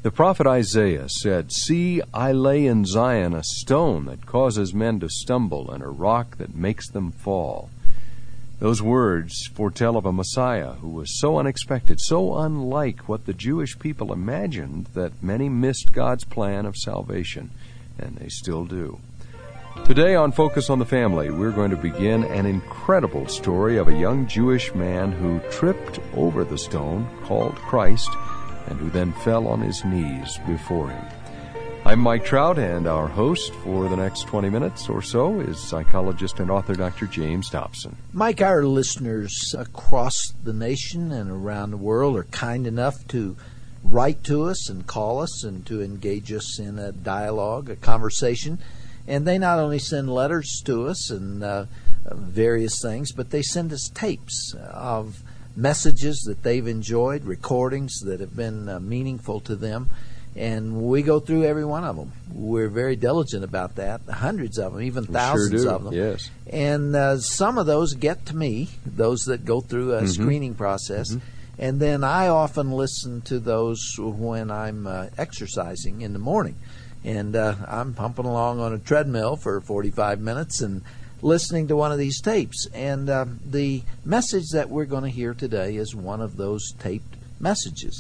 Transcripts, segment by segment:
The prophet Isaiah said, "See, I lay in Zion a stone that causes men to stumble, and a rock that makes them fall." Those words foretell of a Messiah who was so unexpected, so unlike what the Jewish people imagined, that many missed God's plan of salvation, and they still do. Today on Focus on the Family, we're going to begin an incredible story of a young Jewish man who tripped over the stone called Christ, and who then fell on his knees before him. I'm Mike Trout, and our host for the next 20 minutes or so is psychologist and author Dr. James Dobson. Mike, our listeners across the nation and around the world are kind enough to write to us and call us and to engage us in a dialogue, a conversation. And they not only send letters to us and various things, but they send us tapes of messages that they've enjoyed, recordings that have been meaningful to them. And we go through every one of them. We're very diligent about that. Hundreds of them, even thousands of them. Yes. And some of those get to me, those that go through a screening process. And then I often listen to those when I'm exercising in the morning. And I'm pumping along on a treadmill for 45 minutes and listening to one of these tapes. And the message that we're going to hear today is one of those taped messages.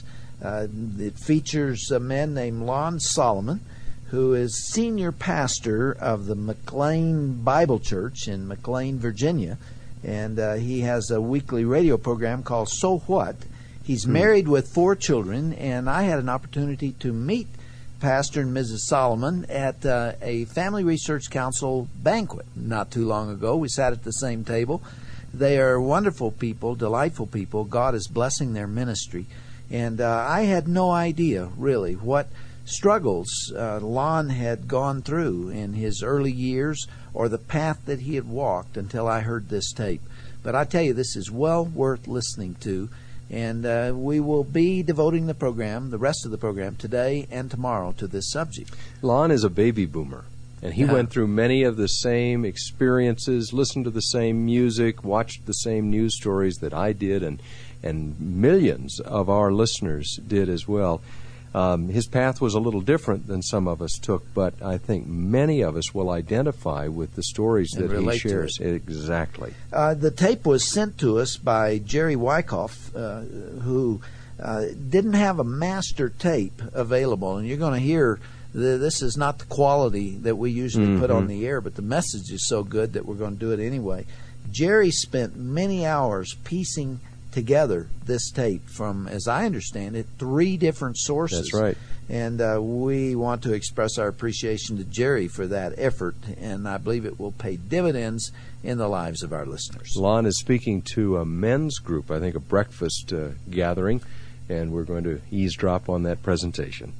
It features a man named Lon Solomon, who is senior pastor of the McLean Bible Church in McLean, Virginia. And he has a weekly radio program called So What? He's married with 4 children, and I had an opportunity to meet Pastor and Mrs. Solomon at a Family Research Council banquet not too long ago. We sat at the same table. They are wonderful people, delightful people. God is blessing their ministry. And I had no idea, really, what struggles Lon had gone through in his early years or the path that he had walked until I heard this tape. But I tell you, this is well worth listening to. And we will be devoting the rest of the program today and tomorrow to this subject. Lon is a baby boomer, and he went through many of the same experiences, listened to the same music, watched the same news stories that I did, and millions of our listeners did as well. His path was a little different than some of us took, but I think many of us will identify with the stories that he shares. Exactly. The tape was sent to us by Jerry Wyckoff, who didn't have a master tape available. And you're going to hear this is not the quality that we usually put on the air, but the message is so good that we're going to do it anyway. Jerry spent many hours piecing together this tape from, as I understand it, 3 different sources. That's right. And we want to express our appreciation to Jerry for that effort, and I believe it will pay dividends in the lives of our listeners. Lon is speaking to a men's group, I think a breakfast gathering, and we're going to eavesdrop on that presentation.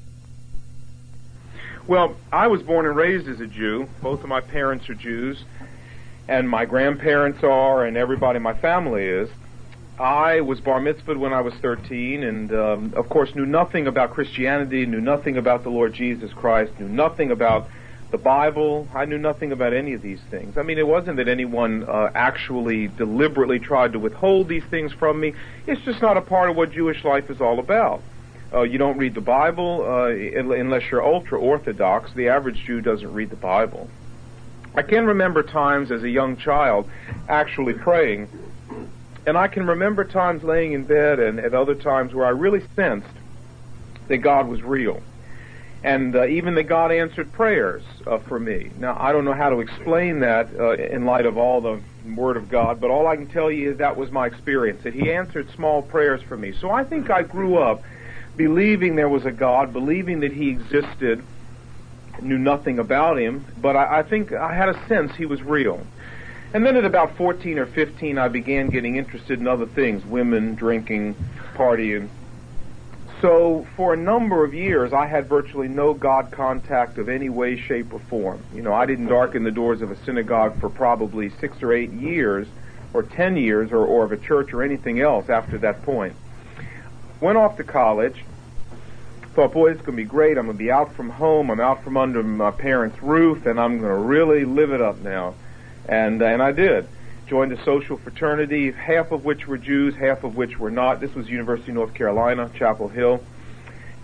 Well, I was born and raised as a Jew. Both of my parents are Jews, and my grandparents are, and everybody in my family is. I was bar mitzvahed when I was 13 and, of course, knew nothing about Christianity, knew nothing about the Lord Jesus Christ, knew nothing about the Bible. I knew nothing about any of these things. I mean, it wasn't that anyone actually deliberately tried to withhold these things from me. It's just not a part of what Jewish life is all about. You don't read the Bible unless you're ultra-Orthodox. The average Jew doesn't read the Bible. I can remember times as a young child actually praying. And I can remember times laying in bed and at other times where I really sensed that God was real. And even that God answered prayers for me. Now, I don't know how to explain that in light of all the Word of God, but all I can tell you is that was my experience, that He answered small prayers for me. So I think I grew up believing there was a God, believing that He existed, knew nothing about Him, but I think I had a sense He was real. And then at about 14 or 15, I began getting interested in other things, women, drinking, partying. So for a number of years, I had virtually no God contact of any way, shape, or form. You know, I didn't darken the doors of a synagogue for probably 6 or 8 years, or 10 years, or of a church or anything else after that point. Went off to college. Thought, boy, it's going to be great. I'm going to be out from home. I'm out from under my parents' roof, and I'm going to really live it up now. And I did. Joined a social fraternity, half of which were Jews, half of which were not. This was University of North Carolina, Chapel Hill.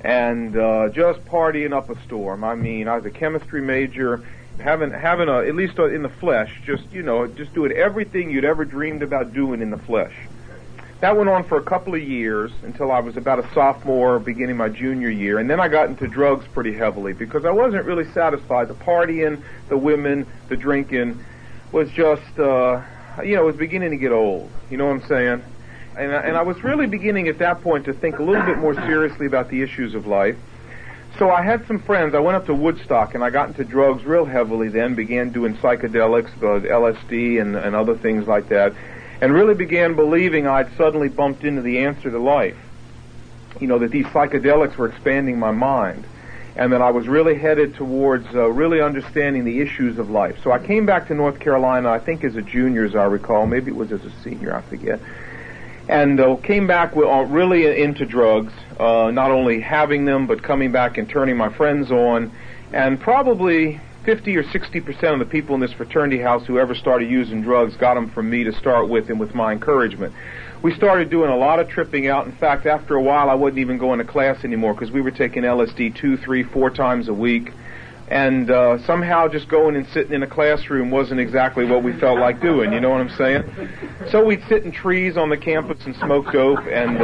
and just partying up a storm. I mean, I was a chemistry major, having at least in the flesh, just doing everything you'd ever dreamed about doing in the flesh. That went on for a couple of years until I was about a sophomore, beginning my junior year, and then I got into drugs pretty heavily because I wasn't really satisfied. The partying, the women, the drinking was just, it was beginning to get old. You know what I'm saying? And I was really beginning at that point to think a little bit more seriously about the issues of life. So I had some friends. I went up to Woodstock, and I got into drugs real heavily then, began doing psychedelics, LSD and other things like that, and really began believing I'd suddenly bumped into the answer to life. That these psychedelics were expanding my mind, and that I was really headed towards really understanding the issues of life. So I came back to North Carolina, I think as a junior, as I recall. Maybe it was as a senior, I forget. And came back really into drugs, not only having them, but coming back and turning my friends on. And probably 50 or 60% of the people in this fraternity house who ever started using drugs got them from me to start with and with my encouragement. We started doing a lot of tripping out. In fact, after a while, I wouldn't even go into class anymore because we were taking LSD 2, 3, 4 times a week. And somehow just going and sitting in a classroom wasn't exactly what we felt like doing, you know what I'm saying? So we'd sit in trees on the campus and smoke dope, and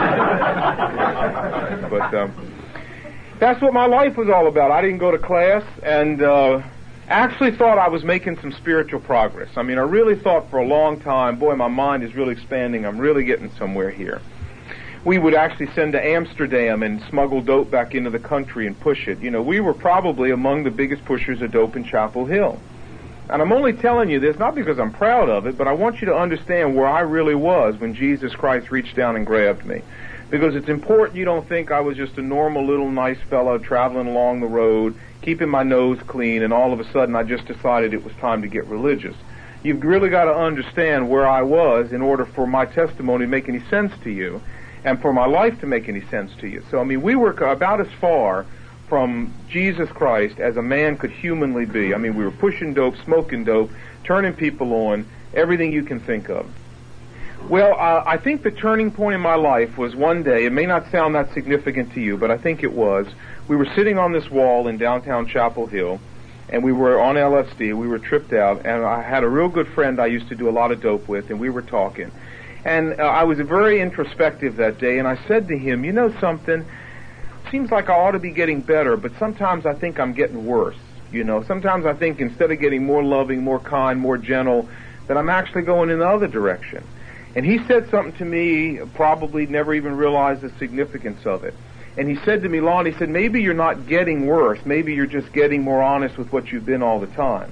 that's what my life was all about. I didn't go to class, and actually thought I was making some spiritual progress. I mean, I really thought for a long time, boy, my mind is really expanding. I'm really getting somewhere here. We would actually send to Amsterdam and smuggle dope back into the country and push it. We were probably among the biggest pushers of dope in Chapel Hill. And I'm only telling you this, not because I'm proud of it, but I want you to understand where I really was when Jesus Christ reached down and grabbed me. Because it's important you don't think I was just a normal little nice fellow traveling along the road, keeping my nose clean, and all of a sudden I just decided it was time to get religious. You've really got to understand where I was in order for my testimony to make any sense to you, and for my life to make any sense to you. So, we were about as far from Jesus Christ as a man could humanly be. We were pushing dope, smoking dope, turning people on, everything you can think of. Well, I think the turning point in my life was one day, it may not sound that significant to you, but I think it was. We were sitting on this wall in downtown Chapel Hill, and we were on LSD, we were tripped out, and I had a real good friend I used to do a lot of dope with, and we were talking. And I was very introspective that day, and I said to him, you know something, seems like I ought to be getting better, but sometimes I think I'm getting worse. Sometimes I think instead of getting more loving, more kind, more gentle, that I'm actually going in the other direction. And he said something to me, probably never even realized the significance of it. And he said to me, Lon, he said, maybe you're not getting worse, maybe you're just getting more honest with what you've been all the time.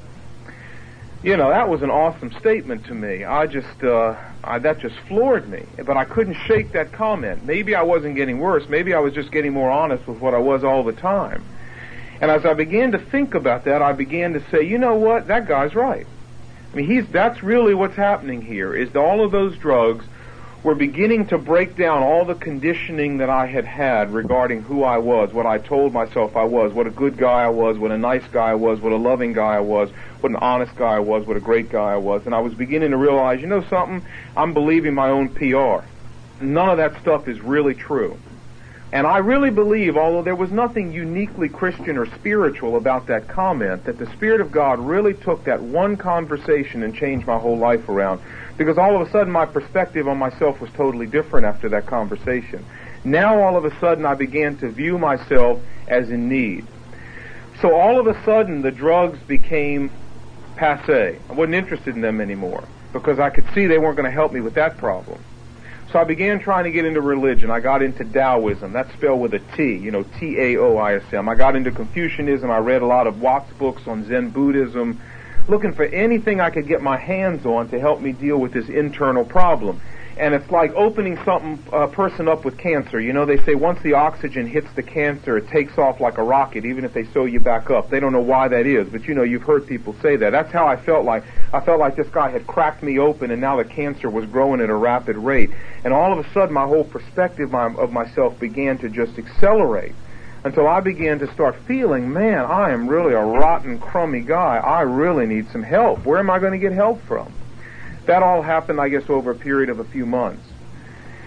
That was an awesome statement to me. That just floored me. But I couldn't shake that comment. Maybe I wasn't getting worse. Maybe I was just getting more honest with what I was all the time. And as I began to think about that, I began to say, you know what? That guy's right. That's really what's happening here, is that all of those drugs were beginning to break down all the conditioning that I had regarding who I was, what I told myself I was, what a good guy I was, what a nice guy I was, what a loving guy I was, what an honest guy I was, what a great guy I was. And I was beginning to realize, you know something? I'm believing my own PR. None of that stuff is really true. And I really believe, although there was nothing uniquely Christian or spiritual about that comment, that the Spirit of God really took that one conversation and changed my whole life around. Because all of a sudden my perspective on myself was totally different after that conversation. Now all of a sudden I began to view myself as in need. So all of a sudden the drugs became passé. I wasn't interested in them anymore because I could see they weren't going to help me with that problem. So I began trying to get into religion. I got into Taoism. That's spelled with a T, Taoism. I got into Confucianism. I read a lot of Watts books on Zen Buddhism, looking for anything I could get my hands on to help me deal with this internal problem. And it's like opening a person up with cancer. They say once the oxygen hits the cancer, it takes off like a rocket, even if they sew you back up. They don't know why that is, but you've heard people say that. That's how I felt like. I felt like this guy had cracked me open, and now the cancer was growing at a rapid rate. And all of a sudden, my whole perspective of myself began to just accelerate until I began to start feeling, man, I am really a rotten, crummy guy. I really need some help. Where am I going to get help from? That all happened, I guess, over a period of a few months.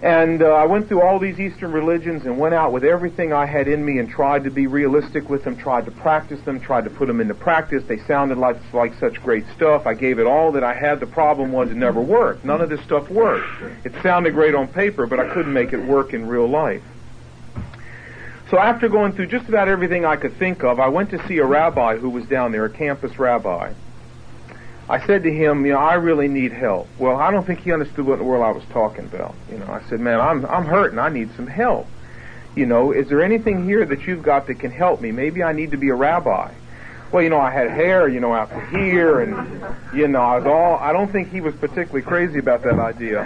And I went through all these Eastern religions and went out with everything I had in me and tried to be realistic with them, tried to practice them, tried to put them into practice. They sounded like such great stuff. I gave it all that I had. The problem was it never worked. None of this stuff worked. It sounded great on paper, but I couldn't make it work in real life. So after going through just about everything I could think of, I went to see a rabbi who was down there, a campus rabbi. I said to him, I really need help. Well, I don't think he understood what in the world I was talking about. I said, man, I'm hurting. I need some help. Is there anything here that you've got that can help me? Maybe I need to be a rabbi. Well, I had hair, out to here, and, I don't think he was particularly crazy about that idea.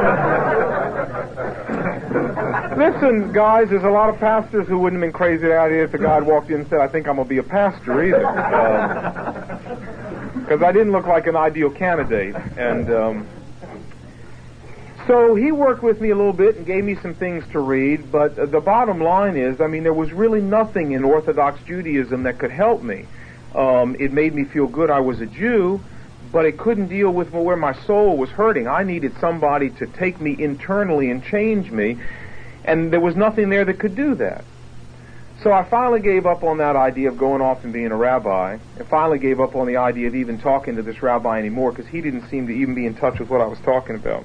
Listen, guys, there's a lot of pastors who wouldn't have been crazy at the idea if the guy had walked in and said, I think I'm going to be a pastor either. Because I didn't look like an ideal candidate. And so he worked with me a little bit and gave me some things to read, but the bottom line is, there was really nothing in Orthodox Judaism that could help me. It made me feel good I was a Jew, but it couldn't deal with where my soul was hurting. I needed somebody to take me internally and change me, and there was nothing there that could do that. So I finally gave up on that idea of going off and being a rabbi, and finally gave up on the idea of even talking to this rabbi anymore, because he didn't seem to even be in touch with what I was talking about.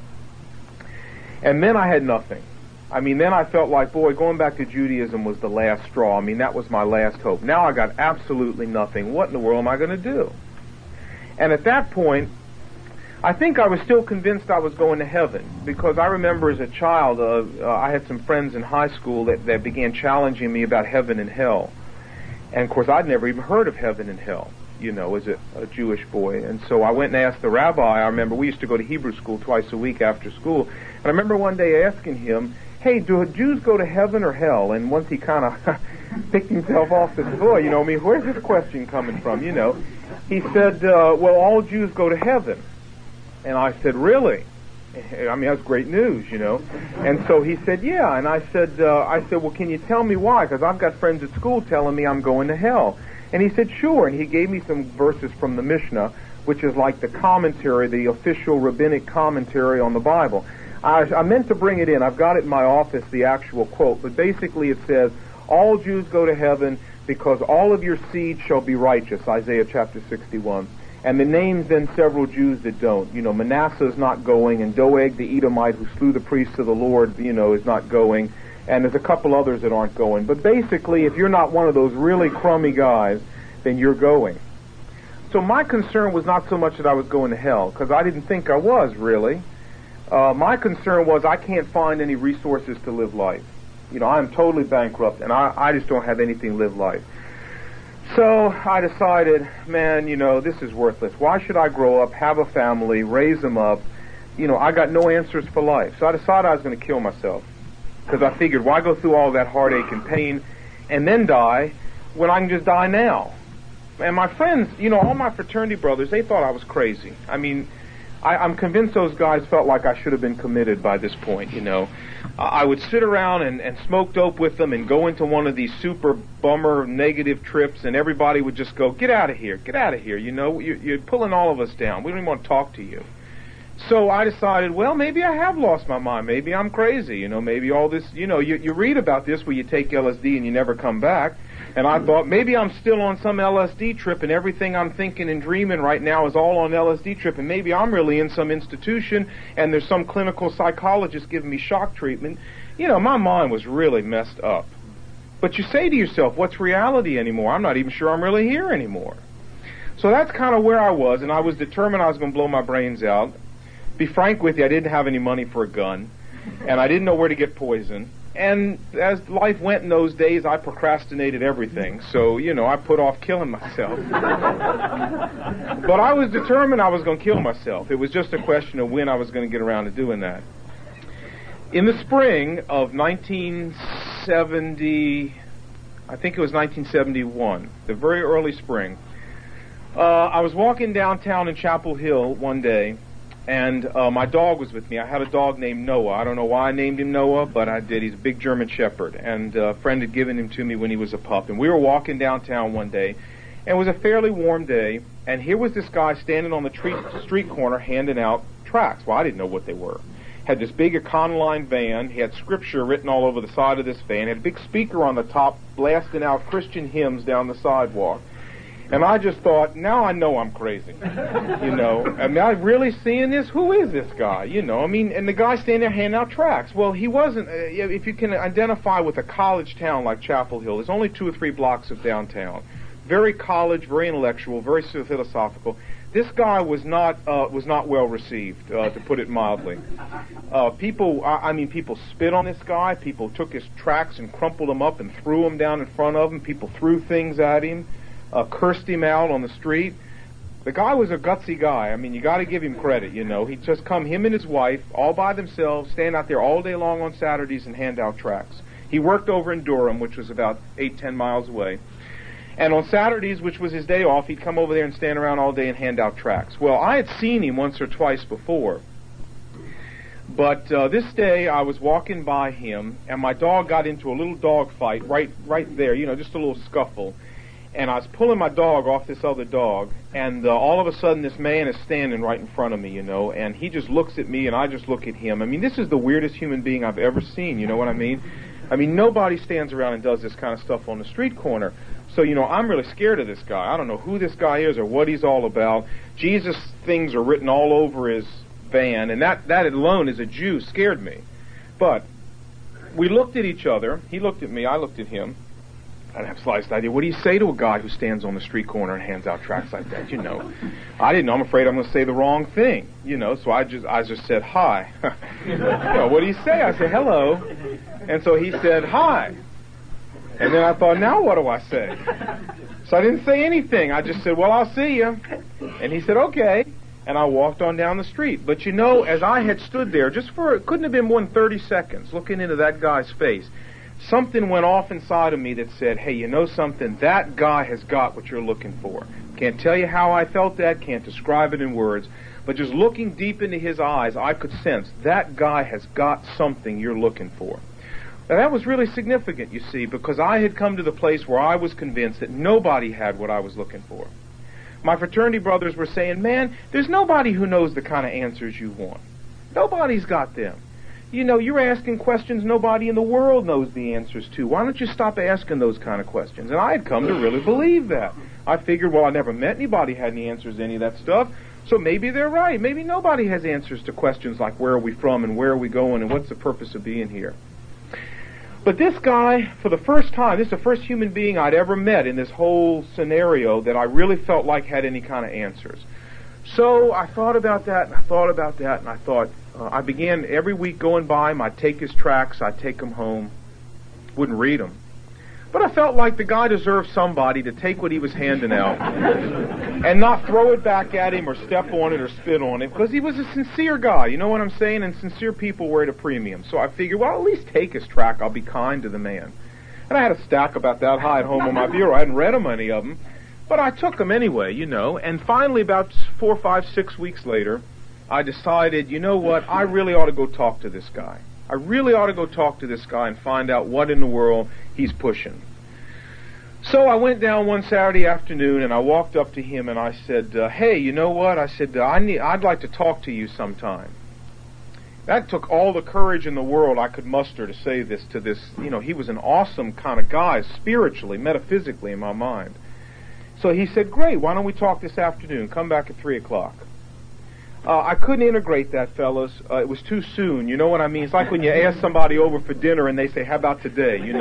And then I had nothing. Then I felt like, boy, going back to Judaism was the last straw. That was my last hope. Now I got absolutely nothing. What in the world am I going to do? And at that point, I think I was still convinced I was going to heaven, because I remember as a child, I had some friends in high school that began challenging me about heaven and hell. And of course, I'd never even heard of heaven and hell, as a Jewish boy. And so I went and asked the rabbi. I remember we used to go to Hebrew school twice a week after school. And I remember one day asking him, hey, do Jews go to heaven or hell? And once he kind of picked himself off the floor, where's this question coming from, He said, well, all Jews go to heaven. And I said, really? That's great news, And so he said, yeah. And I said, well, can you tell me why? Because I've got friends at school telling me I'm going to hell. And he said, sure. And he gave me some verses from the Mishnah, which is like the commentary, the official rabbinic commentary on the Bible. I meant to bring it in. I've got it in my office, the actual quote. But basically it says, all Jews go to heaven because all of your seed shall be righteous, Isaiah chapter 61. And the names then several Jews that don't. Manasseh is not going, and Doeg the Edomite who slew the priests of the Lord, is not going. And there's a couple others that aren't going. But basically, if you're not one of those really crummy guys, then you're going. So my concern was not so much that I was going to hell, because I didn't think I was, really. My concern was I can't find any resources to live life. I'm totally bankrupt, and I just don't have anything to live life. So I decided, man, this is worthless. Why should I grow up, have a family, raise them up? I got no answers for life. So I decided I was going to kill myself, because I figured, why go through all that heartache and pain and then die when I can just die now? And my friends, all my fraternity brothers, they thought I was crazy. I'm convinced those guys felt like I should have been committed by this point, I would sit around and smoke dope with them and go into one of these super bummer negative trips, and everybody would just go, get out of here, you're pulling all of us down. We don't even want to talk to you. So I decided, well, maybe I have lost my mind. Maybe I'm crazy, maybe all this, you read about this where you take LSD and you never come back. And I thought, maybe I'm still on some LSD trip, and everything I'm thinking and dreaming right now is all on LSD trip, and maybe I'm really in some institution, and there's some clinical psychologist giving me shock treatment. My mind was really messed up. But you say to yourself, what's reality anymore? I'm not even sure I'm really here anymore. So that's kind of where I was, and I was determined I was going to blow my brains out. Be frank with you, I didn't have any money for a gun, and I didn't know where to get poison. And as life went in those days, I procrastinated everything. So, I put off killing myself. But I was determined I was going to kill myself. It was just a question of when I was going to get around to doing that. In the spring of 1970, I think it was 1971, the very early spring, I was walking downtown in Chapel Hill one day, and my dog was with me. I had a dog named Noah. I don't know why I named him Noah, but I did. He's a big German Shepherd, and a friend had given him to me when he was a pup. And we were walking downtown one day, and it was a fairly warm day, and here was this guy standing on the street corner handing out tracts. Well, I didn't know what they were. had this big Econoline van. He had scripture written all over the side of this van. He had a big speaker on the top blasting out Christian hymns down the sidewalk. And I just thought, now I know I'm crazy. Am I really seeing this? Who is this guy? And the guy standing there handing out tracts. Well, he wasn't, if you can identify with a college town like Chapel Hill, there's only 2 or 3 blocks of downtown. Very college, very intellectual, very philosophical. This guy was not well received, to put it mildly. People spit on this guy. People took his tracts and crumpled them up and threw them down in front of him. People threw things at him, cursed him out on the street. The guy was a gutsy guy. You got to give him credit. He'd just come, him and his wife, all by themselves, stand out there all day long on Saturdays and hand out tracts. He worked over in Durham, which was about 8-10 miles away. And on Saturdays, which was his day off, he'd come over there and stand around all day and hand out tracts. Well, I had seen him once or twice before. But this day, I was walking by him, and my dog got into a little dog fight right there, just a little scuffle. And I was pulling my dog off this other dog, and all of a sudden, this man is standing right in front of me, and he just looks at me, and I just look at him. This is the weirdest human being I've ever seen, you know what I mean? Nobody stands around and does this kind of stuff on the street corner. So, I'm really scared of this guy. I don't know who this guy is or what he's all about. Jesus things are written all over his van, and that alone as a Jew scared me. But we looked at each other. He looked at me. I looked at him. I didn't have the slightest idea. What do you say to a guy who stands on the street corner and hands out tracts like that? I didn't know. I'm afraid I'm going to say the wrong thing. So I just said, hi. What do you say? I said, hello. And so he said, hi. And then I thought, now what do I say? So I didn't say anything. I just said, well, I'll see you. And he said, okay. And I walked on down the street. But as I had stood there, it couldn't have been more than 30 seconds, looking into that guy's face, something went off inside of me that said, hey, you know something? That guy has got what you're looking for. Can't tell you how I felt that, can't describe it in words, but just looking deep into his eyes, I could sense that guy has got something you're looking for. Now, that was really significant, you see, because I had come to the place where I was convinced that nobody had what I was looking for. My fraternity brothers were saying, man, there's nobody who knows the kind of answers you want. Nobody's got them. You're asking questions nobody in the world knows the answers to. Why don't you stop asking those kind of questions? And I had come to really believe that. I figured, well, I never met anybody who had any answers to any of that stuff, so maybe they're right. Maybe nobody has answers to questions like where are we from and where are we going and what's the purpose of being here. But this guy, for the first time, this is the first human being I'd ever met in this whole scenario that I really felt like had any kind of answers. So I thought about that, and I thought about that, and I thought, I began every week going by him, I'd take his tracts, I'd take them home, wouldn't read them. But I felt like the guy deserved somebody to take what he was handing out and not throw it back at him or step on it or spit on it, because he was a sincere guy, you know what I'm saying? And sincere people were at a premium. So I figured, well, at least take his tract. I'll be kind to the man. And I had a stack about that high at home on my bureau. I hadn't read them, any of them. But I took them anyway, And finally, about 4, 5, 6 weeks later, I decided, you know what? I really ought to go talk to this guy. I really ought to go talk to this guy and find out what in the world he's pushing. So I went down one Saturday afternoon and I walked up to him and I said, hey, you know what? I said, I'd like to talk to you sometime. That took all the courage in the world I could muster to say this to this. He was an awesome kind of guy, spiritually, metaphysically in my mind. So he said, great, why don't we talk this afternoon? Come back at 3 o'clock. I couldn't integrate that, fellas. It was too soon. You know what I mean? It's like when you ask somebody over for dinner and they say, how about today? It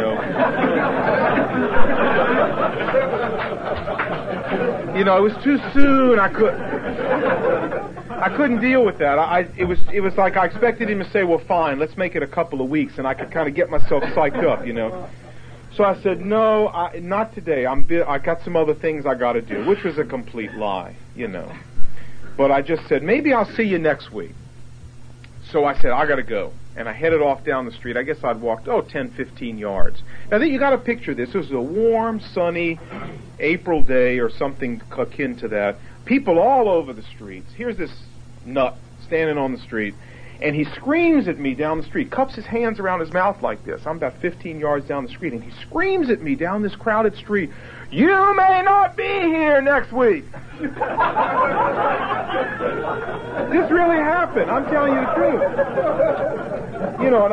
was too soon. I couldn't deal with that. It was like I expected him to say, well, fine, let's make it a couple of weeks, and I could kind of get myself psyched up, So I said, no, not today. I got some other things I got to do, which was a complete lie, But I just said, maybe I'll see you next week. So I said, I got to go. And I headed off down the street. I guess I'd walked, 10, 15 yards. Now, you got to picture this. This was a warm, sunny April day or something akin to that. People all over the streets. Here's this nut standing on the street. And he screams at me down the street, cups his hands around his mouth like this. I'm about 15 yards down the street, and he screams at me down this crowded street, "You may not be here next week." This really happened. I'm telling you the truth. You know,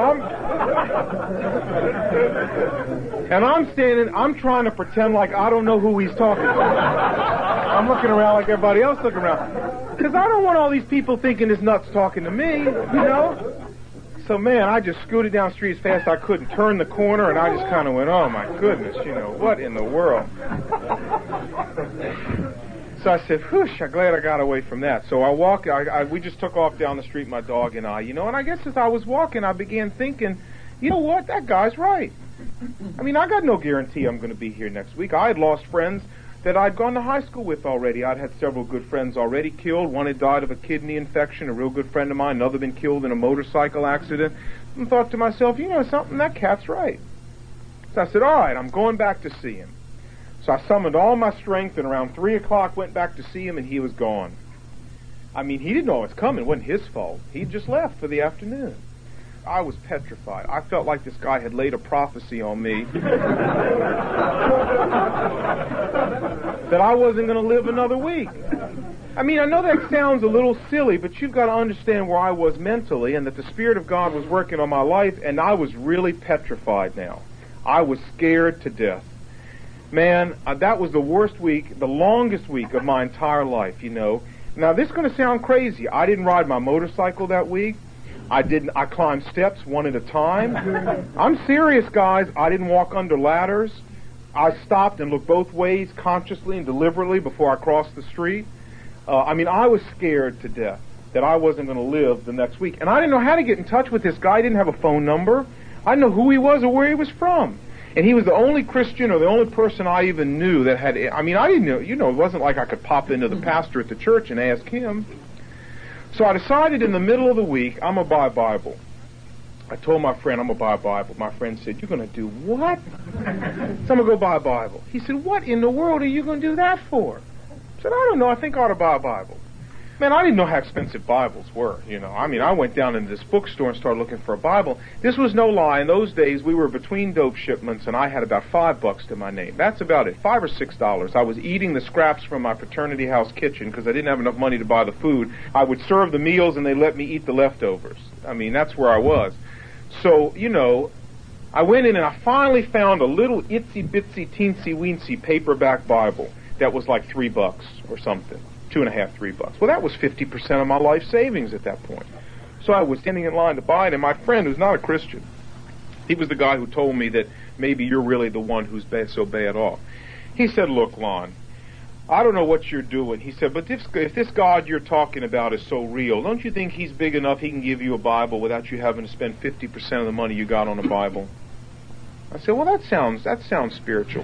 and I'm standing, I'm trying to pretend like I don't know who he's talking to. I'm looking around like everybody else looking around. Because I don't want all these people thinking this nut's talking to me, you know? So, man, I just scooted down the street as fast as I could and turned the corner, and I just kind of went, oh, my goodness, you know, what in the world? So I said, whoosh, I'm glad I got away from that. So I walked, we just took off down the street, my dog and I, you know, and I guess as I was walking, I began thinking, you know what, that guy's right. I mean, I got no guarantee I'm going to be here next week. I had lost friends that I'd gone to high school with already. I'd had several good friends already killed. One had died of a kidney infection, a real good friend of mine. Another been killed in a motorcycle accident. And thought to myself, you know something, that cat's right. So I said, all right, I'm going back to see him. So I summoned all my strength, and around 3 o'clock went back to see him, and he was gone. I mean, he didn't know I was coming. It wasn't his fault. He just left for the afternoon. I was petrified. I felt like this guy had laid a prophecy on me that I wasn't going to live another week. I mean, I know that sounds a little silly, but you've got to understand where I was mentally, and that the Spirit of God was working on my life, and I was really petrified now. I was scared to death. Man, that was the worst week, the longest week of my entire life, you know. Now, this is going to sound crazy. I didn't ride my motorcycle that week. I climbed steps one at a time. I'm serious, guys. I didn't walk under ladders. I stopped and looked both ways consciously and deliberately before I crossed the street. I mean, I was scared to death that I wasn't going to live the next week. And I didn't know how to get in touch with this guy. I didn't have a phone number. I didn't know who he was or where he was from. And he was the only Christian or the only person I even knew that had, I mean, I didn't know, you know, it wasn't like I could pop into the pastor at the church and ask him. So I decided in the middle of the week, I'm going to buy a Bible. I told my friend, I'm going to buy a Bible. My friend said, you're going to do what? So I'm going to go buy a Bible. He said, what in the world are you going to do that for? I said, I don't know. I think I ought to buy a Bible. Man, I didn't know how expensive Bibles were, you know. I mean, I went down into this bookstore and started looking for a Bible. This was no lie. In those days, we were between dope shipments, and I had about $5 to my name. That's about it, $5 or $6. I was eating the scraps from my fraternity house kitchen because I didn't have enough money to buy the food. I would serve the meals, and they let me eat the leftovers. I mean, that's where I was. So, you know, I went in, and I finally found a little itsy-bitsy, teensy-weensy paperback Bible that was like $3 or something. $2.50, $3. Well, that was 50% of my life savings at that point. So I was standing in line to buy it, and my friend, who's not a Christian, he was the guy who told me that maybe you're really the one who's so bad off. He said, look, Lon, I don't know what you're doing. He said, but if this God you're talking about is so real, don't you think he's big enough he can give you a Bible without you having to spend 50% of the money you got on a Bible? I said, well, that sounds spiritual.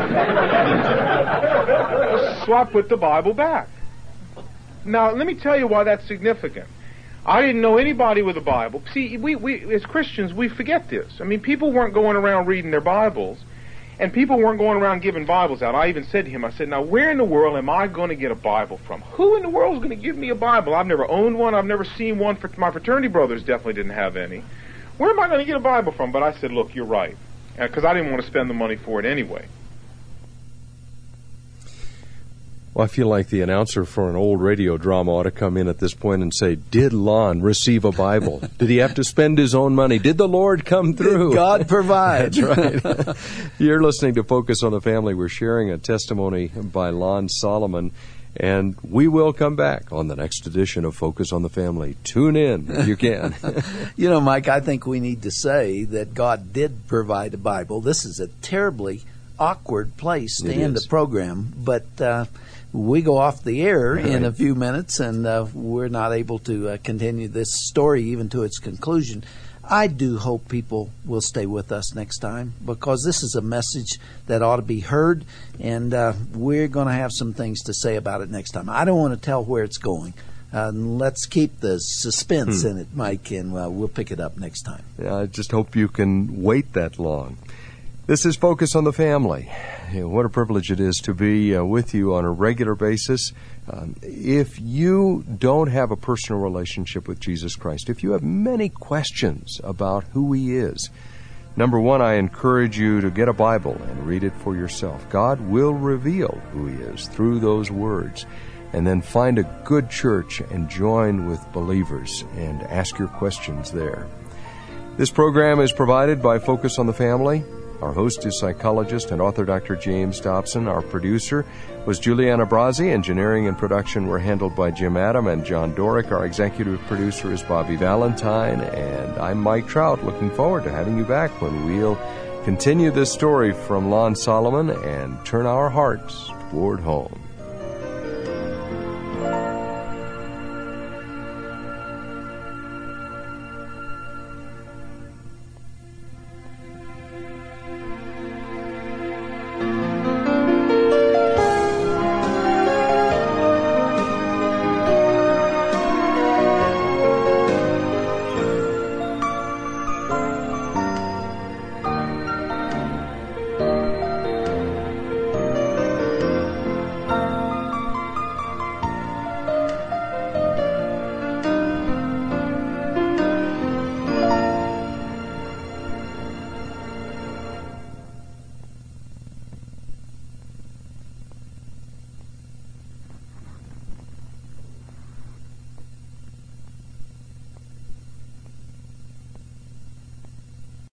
So I put the Bible back. Now, let me tell you why that's significant. I didn't know anybody with a Bible. See, we as Christians, we forget this. I mean, people weren't going around reading their Bibles, and people weren't going around giving Bibles out. I even said to him, I said, now, where in the world am I going to get a Bible from? Who in the world is going to give me a Bible? I've never owned one. I've never seen one. My fraternity brothers definitely didn't have any. Where am I going to get a Bible from? But I said, look, you're right, because I didn't want to spend the money for it anyway. Well, I feel like the announcer for an old radio drama ought to come in at this point and say, did Lon receive a Bible? Did he have to spend his own money? Did the Lord come through? Did God provide? That's right. You're listening to Focus on the Family. We're sharing a testimony by Lon Solomon, and we will come back on the next edition of Focus on the Family. Tune in if you can. You know, Mike, I think we need to say that God did provide a Bible. This is a terribly awkward place to end the program, but we go off the air in a few minutes, and we're not able to continue this story even to its conclusion. I do hope people will stay with us next time, because this is a message that ought to be heard, and we're going to have some things to say about it next time. I don't want to tell where it's going. Let's keep the suspense in it, Mike, and we'll pick it up next time. I just hope you can wait that long. This is Focus on the Family. What a privilege it is to be with you on a regular basis. If you don't have a personal relationship with Jesus Christ, if you have many questions about who He is, number one, I encourage you to get a Bible and read it for yourself. God will reveal who He is through those words. And then find a good church and join with believers and ask your questions there. This program is provided by Focus on the Family. Our host is psychologist and author Dr. James Dobson. Our producer was Juliana Brazzi. Engineering and production were handled by Jim Adam and John Dorick. Our executive producer is Bobby Valentine. And I'm Mike Trout, looking forward to having you back when we'll continue this story from Lon Solomon and turn our hearts toward home.